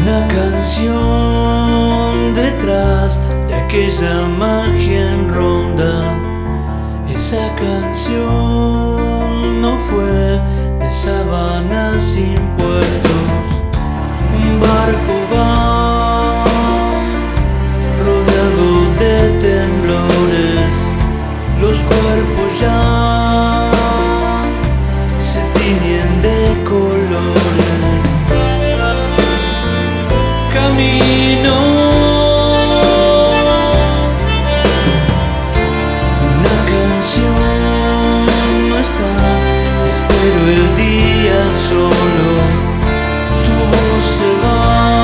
Una canción detrás de aquella magia en ronda. Esa canción no fue de sabanas sin puertos. Un barco va rodeado de temblores. Los cuerpos ya se tiñen de colores. Camino, una canción no está, espero el día solo. Tu voz se va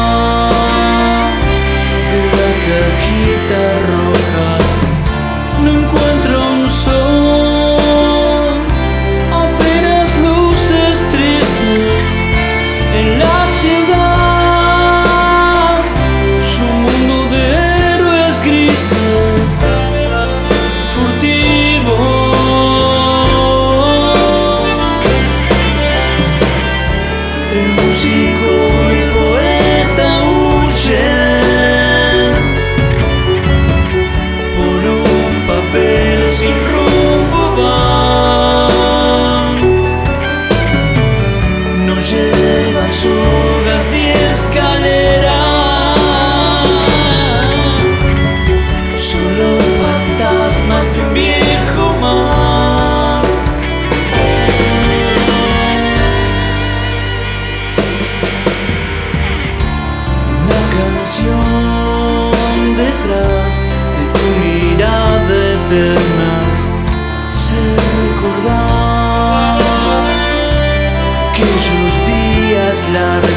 de la cajita roja. No encuentro un sol, apenas luces tristes en la ciudad. El músico y poeta huyen por un papel sin rumbo van. No llevan sogas ni escaleras, solo fantasmas de un viejo mar. Detrás de tu mirada eterna, sé recordar aquellos días largos.